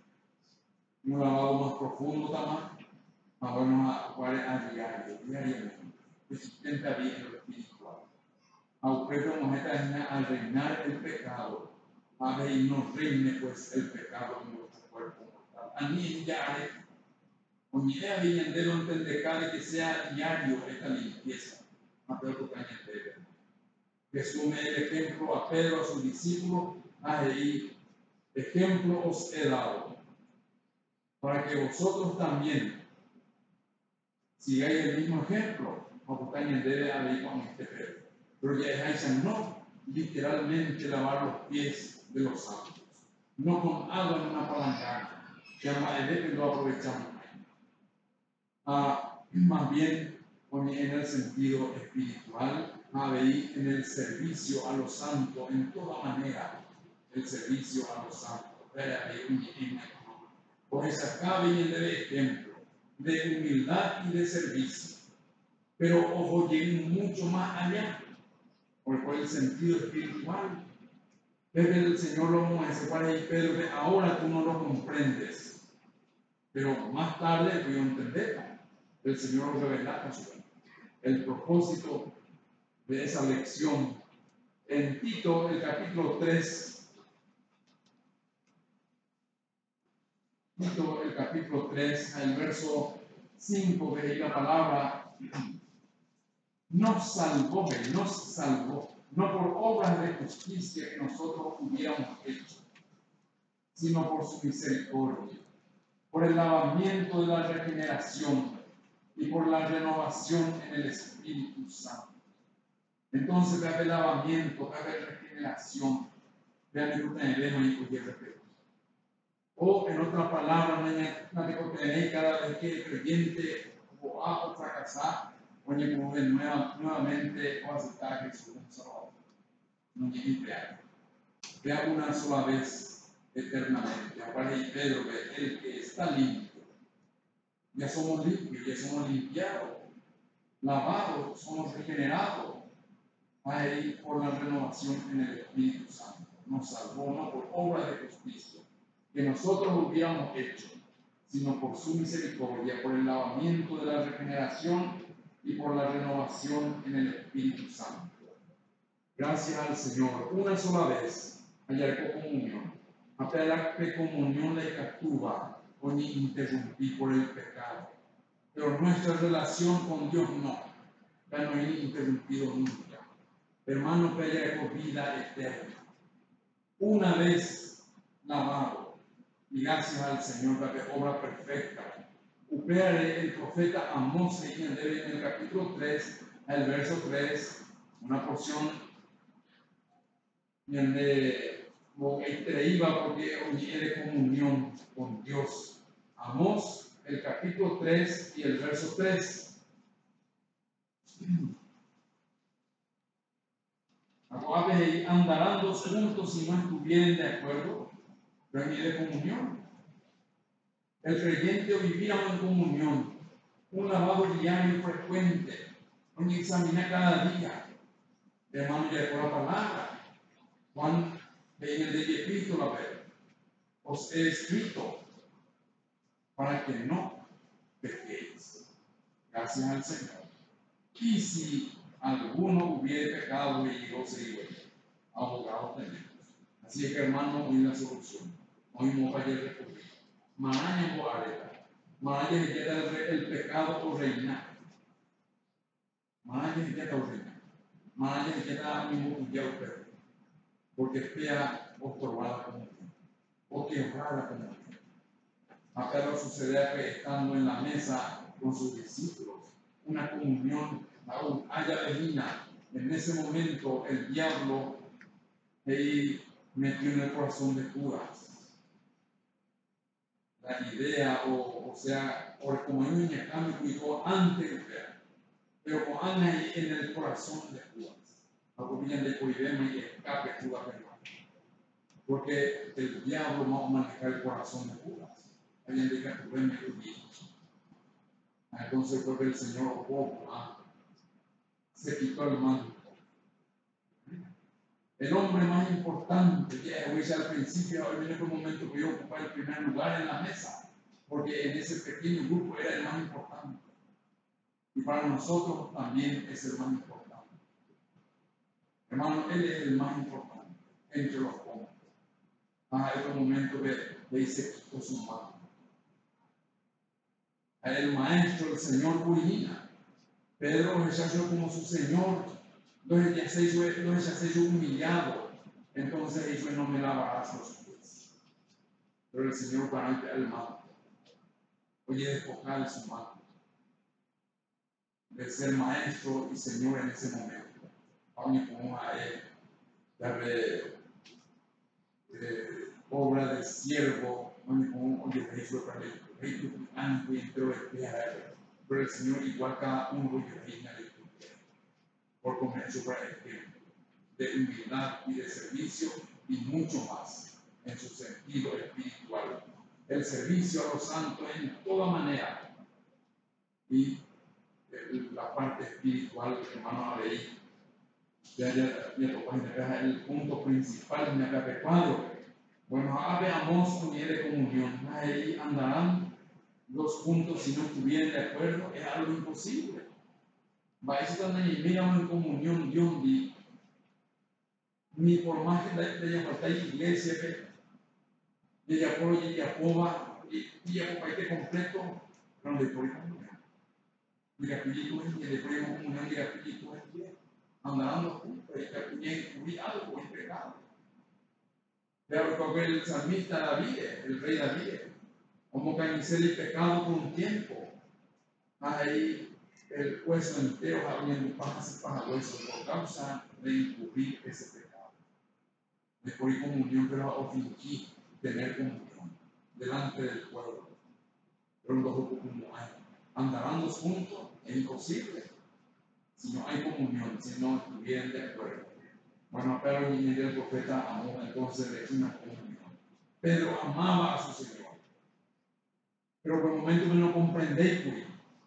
un lavado más profundo también. Más bueno a diariamente, que sustenta bien lo espiritual. Aunque como esta al reinar el pecado, a ver, no reine pues el pecado en nuestro cuerpo mortal. A mí ya con mi idea bien de no entender que sea diario esta limpieza, a Pedro Cañete. Jesús me el ejemplo a Pedro, a sus discípulos, ahí, ejemplo os he dado, para que vosotros también sigáis el mismo ejemplo, como también debe haber con este Pedro. Pero ya dejáis no literalmente lavar los pies de los santos, no con agua en una palangana, que a veces lo aprovechamos. Más bien en el sentido espiritual, en el servicio a los santos, en toda manera, el servicio a los santos. Pues acá viene el ejemplo de humildad y de servicio. Pero ojo, lleguen mucho más allá, por el sentido espiritual. Desde el Señor lo muestra, para el Pedro, que ahora tú no lo comprendes, pero más tarde voy a entender. El Señor lo revela a su vez. el propósito de esa lección. En Tito, el capítulo 3, Tito, el capítulo 3, el verso 5, de la palabra, nos salvó, no por obras de justicia que nosotros hubiéramos hecho, sino por su misericordia, por el lavamiento de la regeneración y por la renovación en el Espíritu Santo. Entonces, vea el lavamiento, vea la regeneración, vea que usted debe y respeto. O en otra palabra, no te cada vez que el creyente o va a fracasar, oye, como nuevamente o aceptar a Jesús como Salvador. No llegue a vea una sola vez eternamente. Ahora y Pedro, ve el que está limpio. Ya somos limpios, ya somos limpiados, lavados, somos regenerados. Ahí por la renovación en el Espíritu Santo. Nos salvó no por obra de justicia que nosotros hubiéramos hecho, sino por su misericordia, por el lavamiento de la regeneración y por la renovación en el Espíritu Santo. Gracias al Señor, una sola vez, hallar comunión. Apelar que comunión le captura, o ni interrumpí por el pecado. Pero nuestra relación con Dios no, ya no hay interrumpido nunca. Hermano, que haya vida eterna. Una vez lavado, y gracias al Señor, la obra perfecta. Upere el profeta Amós, en el capítulo 3, el verso 3, una porción donde iba porque hubiere comunión con Dios. Amós, el capítulo 3 y el verso 3. Andarán dos juntos si no estuvieren de acuerdo, reunir de comunión. El creyente vivirá en comunión, un lavado diario y frecuente, donde examina cada día. Hermano, ya por la palabra, Juan en el de Epístola, os he escrito para que no pequéis. Gracias al Señor. Y si alguno hubiere pecado y yo se iba, abogado tenemos. Así es que, hermano, hoy la solución. Hoy no vaya a recurrir. Mañana no hará. Mañana queda el pecado o reinar. Mañana queda o reinar. Mañana queda mismo un día o perro. Porque espera observada como o quebrada como acá lo sucede que estando en la mesa con sus discípulos, una comunión aún haya divina. En ese momento el diablo ahí metió en el corazón de Judas la idea, o sea, como hay un cambio que dijo antes de ver, pero como anda ahí en el corazón de Judas, la opinión de Coidema y escape Judas, porque el diablo va a manejar el corazón de Judas. Alguien diga que ven entonces fue que el Señor se quitó el manto. El hombre más importante, ya hoy al principio, hoy viene un momento que yo ocupaba el primer lugar en la mesa, porque en ese pequeño grupo era el más importante. Y para nosotros también es el más importante. Hermano, él es el más importante entre los hombres. Este momento que se quitó su mano. El maestro, el Señor Purina. Pedro lo rechazó como su Señor. Entonces ya se hizo humillado. Entonces dijo: no me lavarás los pies. Pero el Señor para el manto. Oye, despojar de su mano. De ser maestro y Señor en ese momento. Aún como a él. Darle obra de siervo. Oye, rey fue para él. Rey tu antes y entró pero el Señor igual cada uno de reina de tu tierra. Por comercio para el tiempo de humildad y de servicio y mucho más en su sentido espiritual. El servicio a los santos en toda manera y la parte espiritual, hermano, ahí ya el punto principal en el cuadro. Bueno, veamos unir de comunión. Ahí andarán los puntos si no estuvieran de acuerdo, es algo imposible. Va a estar en comunión, Dios ni por más que haya falta iglesia, y ella por y ella poba, y ella por este completo, pero le ponemos comunión. Y capillito es, y le ponemos comunión, y capillito es, andando juntos, y capillito es algo, es pecado. Pero porque el salmista David, el rey David, como que iniciar el pecado por un tiempo, ahí el hueso entero abriendo pajas para hueso por causa de incurrir ese pecado. De por comunión, pero o fingir tener comunión delante del pueblo. Pero los dos como hay. Andarán los juntos es imposible si no hay comunión, si no estuvieran de acuerdo. Bueno, Pedro y el profeta amó entonces de una comunión. Pedro amaba a su Señor. Pero por el momento que no comprendéis, pues,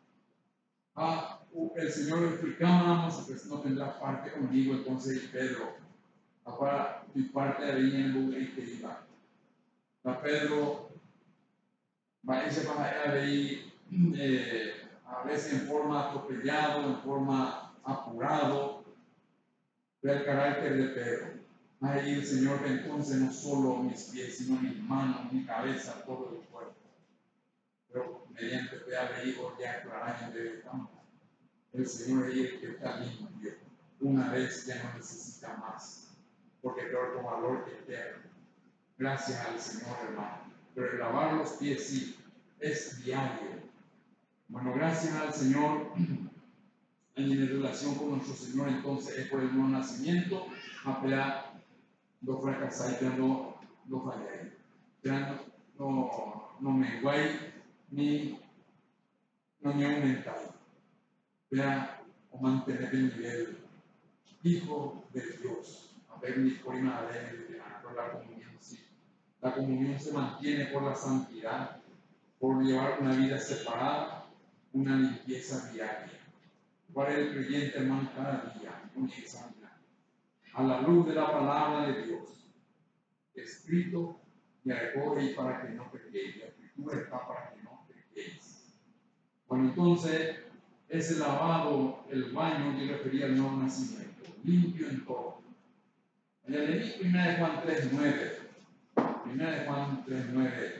el Señor lo explicábamos, pues no tendrá parte conmigo, entonces Pedro, ahora mi parte de ahí en el lugar que iba. A Pedro, va ese para ahí, a veces en forma atropellado, en forma apurado, ve el carácter de Pedro. Ahí el Señor entonces no solo mis pies, sino mis manos, mi cabeza, todo el cuerpo. Pero mediante fe veído ya aclarando de campo. El Señor es el que está limpio. Una vez ya no necesita más, porque creo con valor eterno. Gracias al Señor, hermano. Pero el lavar los pies sí, es diario. Bueno, gracias al Señor en relación con nuestro Señor, entonces es por el nuevo nacimiento, apelar dos fracasáis, ya no falláis. Ya no menguáis ni aumentáis. Ya o mantener el nivel hijo de Dios. A ver, mi prima por la comunión, sí. La comunión se mantiene por la santidad, por llevar una vida separada, una limpieza diaria. Para el creyente, hermano, cada día, un examen, a la luz de la palabra de Dios, escrito y recoge para que no pequéis. La escritura está para que no pequéis. Bueno, entonces, ese lavado, el baño, yo refería al nuevo nacimiento, limpio en todo. En el leí 1 de Juan 3:9. 1 de Juan 3:9.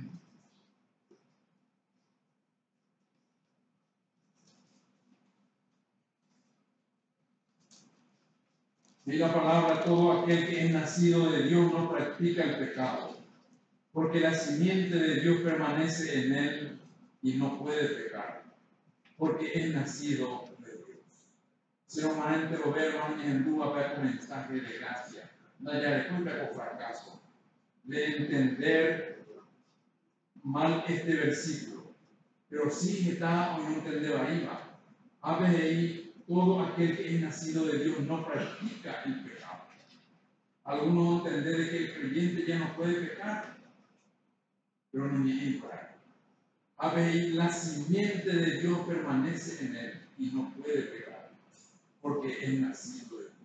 Y la palabra, todo aquel que es nacido de Dios no practica el pecado, porque la simiente de Dios permanece en él y no puede pecar, porque es nacido de Dios. Si normalmente lo veo en duda para un mensaje de gracia, no haya disculpa por fracaso, de entender mal este versículo, pero sí está o no entender ahí va. A ver, todo aquel que es nacido de Dios no practica el pecado. Algunos entender que el creyente ya no puede pecar, pero no es para. A ver, la simiente de Dios permanece en él y no puede pecar, porque es nacido de Dios.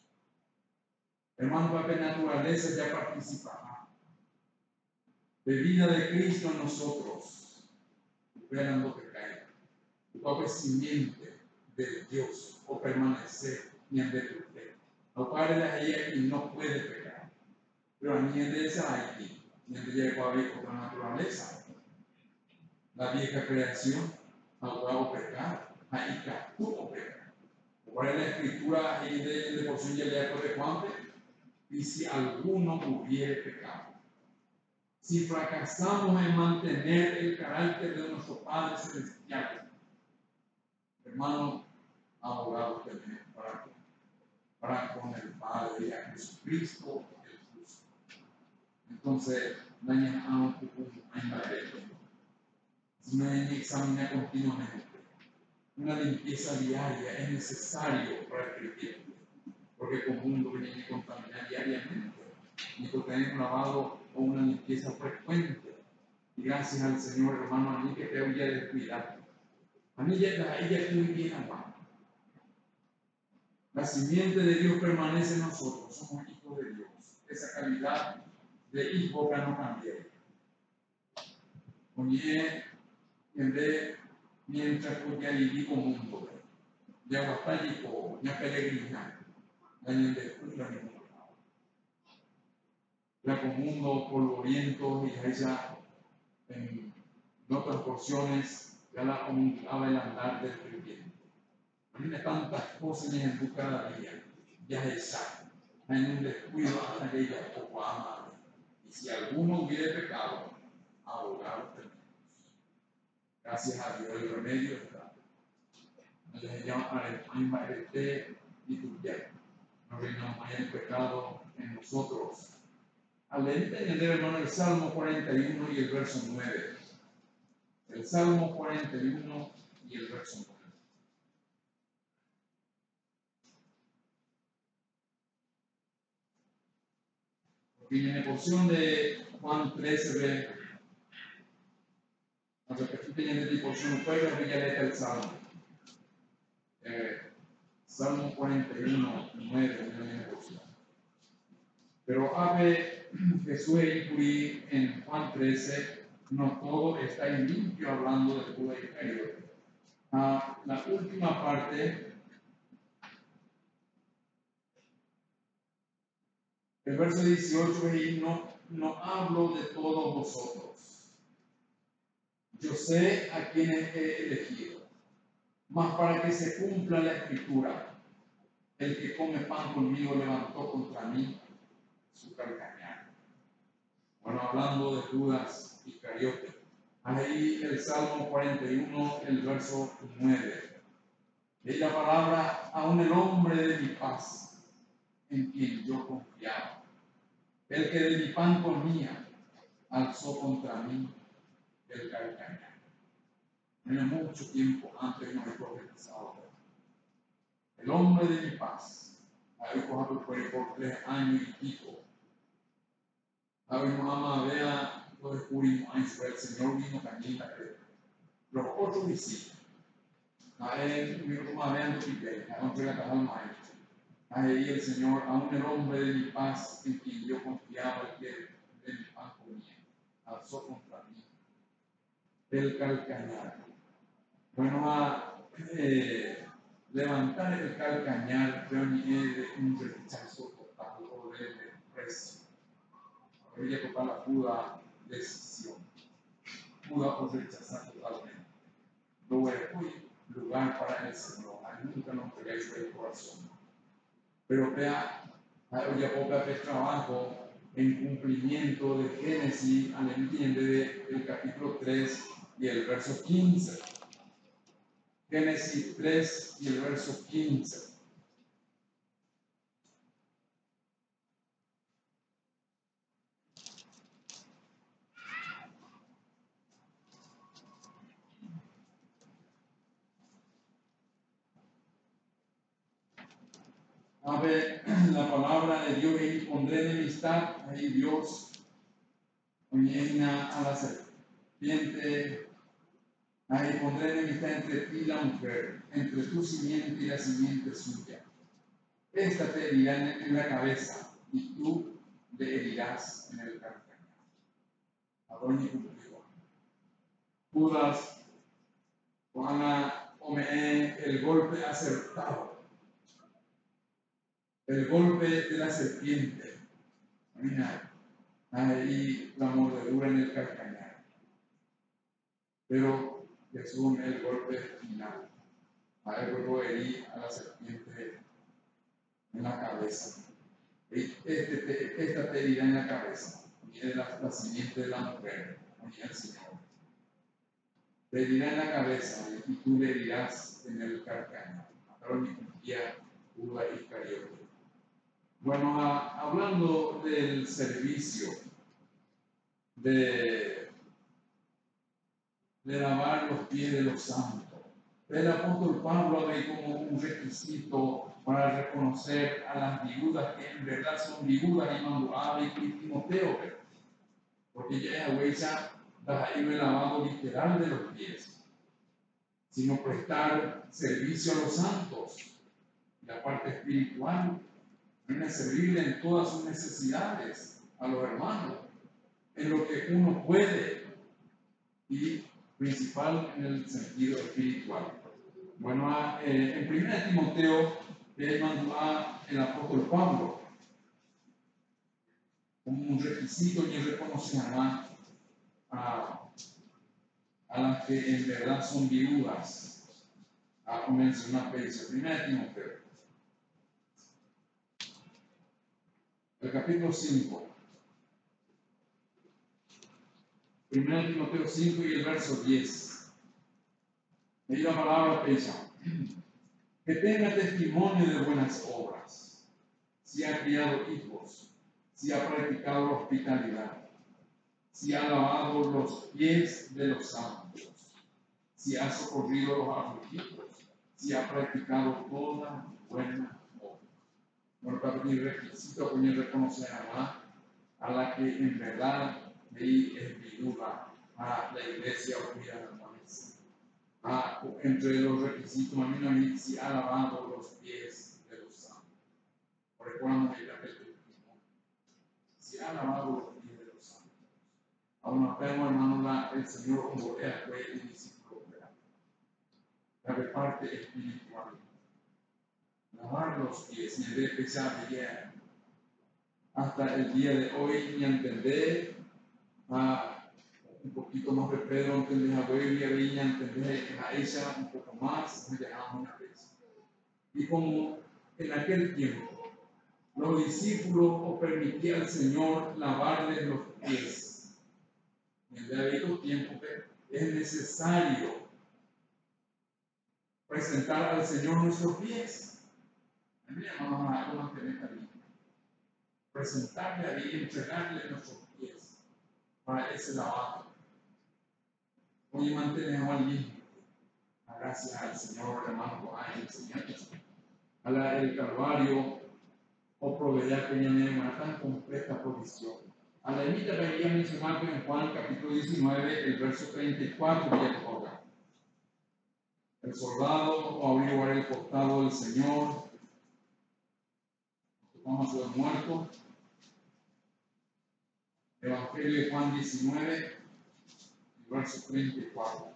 Hermano, papel naturaleza ya participa de vida de Cristo en nosotros. Esperando que caiga. Papel simiente de Dios o permanecer ni en de usted. Lo cual de ella y no puede pecar. Pero ni en de esa aquí, ni en de ella puede haber otra naturaleza. La vieja creación, al cual pecar, ahí capturó pecar. Por la escritura ahí de porción ya le de Juan, y si alguno hubiere pecado. Si fracasamos en mantener el carácter de nuestro Padre Celestial, hermano, abogado tenemos para con el Padre y a Jesucristo el justo. Entonces, dañan a un poco en la ley. Si no hay que examinar continuamente, una limpieza diaria es necesario para el creyente, porque el mundo viene que contaminar diariamente, ni que tener un lavado o una limpieza frecuente. Y gracias al Señor, hermano, a mí que te voy a descuidar. A mí ella estoy bien, hermano. La simiente de Dios permanece en nosotros, somos hijos de Dios. Esa calidad de hijo que no cambia. Oye, mientras porque allí vivo mundo. de Aguastallico, ya peregrina, en descubra mi mundo. Ya con mundo polvoriento y ella en otras porciones ya la comunicaba el andar del creyente. Tiene tantas cosas en tu cada día, ya está en un descuido hasta que ella poco ama. Y si alguno hubiera pecado, abogado tenemos. Gracias a Dios el remedio está. Le llama Arete y Tuya. No reinamos más el pecado en nosotros. Al entender, hermano, el Salmo 41 y el verso 9. El Salmo 41 y el verso 9. Porque en la porción de Juan 13, la repetición de la porción, puede leer el Salmo. Salmo 41, 9, en la porción. Pero ave Jesús y en Juan 13, no todo está en limpio hablando de Judá y Iscariote. La última parte, el verso 18, y no hablo de todos vosotros. Yo sé a quienes he elegido, mas para que se cumpla la escritura, el que come pan conmigo levantó contra mí su calcañar. Bueno, hablando de Judas Iscariote, ahí el Salmo 41, el verso 9. Es la palabra aún el hombre de mi paz, en quien yo confiaba. El que de mi pan comía, alzó contra mí el calcañar. No mucho tiempo antes no he profetizado. El hombre de mi paz, ahí fue por 3 años y pico. Ahora mamá vea, lo descubrimos, el Señor vino también a creer. Los otros discípulos, a él, mi mamá vean los pipeles, a donde la casa del maestro. Ahí el Señor, aún el hombre de mi paz, en quien yo confiaba, el que de mi pan comía, alzó contra mí el calcañar. Bueno, a levantar el calcañar, pero ni es un rechazo total o de precio. Habría total la pura decisión. Puda por rechazar totalmente. No hay lugar para el Señor. Nunca nos entregáis el corazón. Pero vea, hoy a poco de trabajo en cumplimiento de Génesis, al entiende del capítulo 3 y el verso 15. Génesis 3 y el verso 15. A ver, la palabra de Dios, y pondré enemistad, ahí Dios a la serpiente, ahí pondré enemistad entre ti y la mujer, entre tu simiente y la simiente suya. Esta te herirá en la cabeza y tú le herirás en el calcañar. Adón y cumplido. Judas, Juana, el golpe acertado. El golpe de la serpiente. Mira, ahí la mordedura en el calcañar. Pero Jesús el golpe final. Ahí luego herí a la serpiente en la cabeza. Esta te herirá en la cabeza. Mire la simiente de la mujer. Mire el Señor. Te herirá en la cabeza y tú le herirás en el calcañar. Mataron y cumplía Judá Iscariote. Bueno, hablando del servicio de lavar los pies de los santos, el apóstol Pablo ve como un requisito para reconocer a las viudas que en verdad son viudas y Manuel y Timoteo, porque ya es huella el lavado literal de los pies, sino prestar servicio a los santos, la parte espiritual. Es servirle en todas sus necesidades a los hermanos, en lo que uno puede y principal en el sentido espiritual. Bueno, en 1 Timoteo, él mandó el apóstol Pablo como un requisito y él reconocerá a las que en verdad son viudas, a mencionar que dice 1 Timoteo, el capítulo 5, 1 Timoteo 5 y el verso 10. Hay una palabra que dice, que tenga testimonio de buenas obras, si ha criado hijos, si ha practicado la hospitalidad, si ha lavado los pies de los santos, si ha socorrido a los afligidos, si ha practicado toda buena obra. Bueno, para mi requisito, con el reconocer a la que en verdad es viuda, a la iglesia unida de hermanos. Entre los requisitos, a mí si ha lavado los pies de los santos. Recuerdan el capítulo, si ha lavado los pies de los santos. Aún apelo, hermano, el Señor como era rey y discípulo, la parte espiritual. Lavar los pies, y de que sea ayer, hasta el día de hoy, y entender un poquito más de Pedro, entender a Biblia, entender a ella un poco más, me dejamos una vez. Y como en aquel tiempo, los discípulos permitían al Señor lavarles los pies. En el debido tiempo es necesario presentar al Señor nuestros pies. Vamos a mantener ahí. Presentarle ahí, entregarle nuestros pies para ese lavado. Hoy mantenemos allí. Gracias al Señor, hermano, a enseñanzas. El Calvario, o proveer que tiene una tan completa provisión. A la ermita que había mencionado en Juan capítulo 19, el verso 34, y el toca. El soldado abrió el costado del Señor, vamos a ser muerto. Evangelio de Juan 19, verso 34.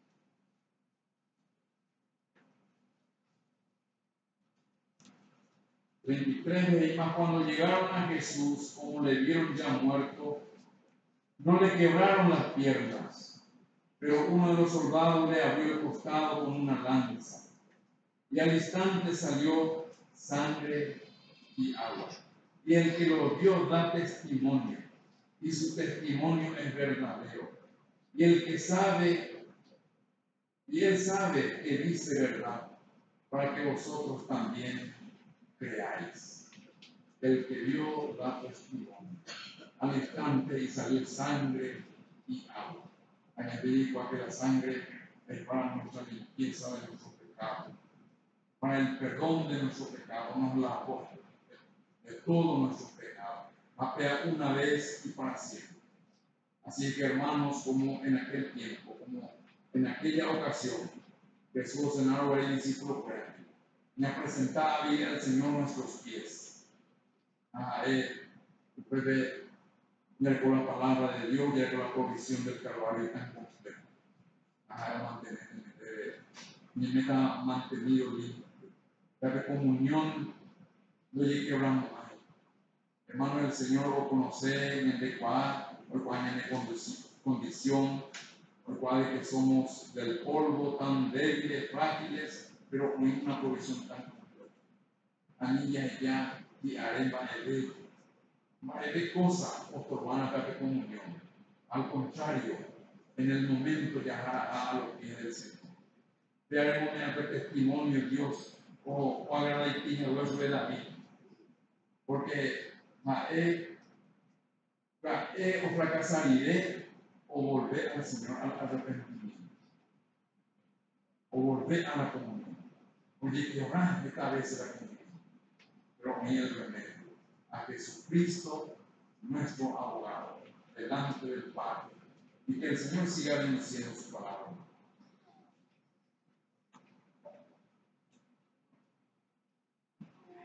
De más cuando llegaron a Jesús, como le vieron ya muerto, no le quebraron las piernas, pero uno de los soldados le abrió el costado con una lanza, y al instante salió sangre y agua. Y el que lo vio da testimonio, y su testimonio es verdadero. Y el que sabe, y él sabe que dice verdad, para que vosotros también creáis. El que vio da testimonio. Al instante y salió sangre y agua. Añadir que la sangre es para nuestra limpieza de nuestros pecados, para el perdón de nuestros pecados, nos lavó de todos nuestros pecados, una vez y para siempre. Así que, hermanos, como en aquel tiempo, como en aquella ocasión, Jesús en árbol y discípulo fuera, me presentaba al Señor nuestros pies. Después de ya con la palabra de Dios, ya con la provisión del Calvario tan completa. Me meta mantenido limpio. La comunión no llegue quebramos ahí. Hermano del Señor, o conocer en el cual, o cual en condición, o cual es que somos del polvo tan débiles, frágiles, pero con una provisión tan completa. Anillas ya y arena de de cosas otorgadas a la comunión. Al contrario, en el momento ya a los pies del Señor. Te haremos mediante testimonio, Dios, o agradecimiento el verso de David. Porque o fracasaré o volver al Señor al arrepentimiento. O volver a la comunión. Oye, que orar esta vez la comunión. Pero en el remedio. A Jesucristo, nuestro abogado, delante del Padre, y que el Señor siga bendiciendo su palabra.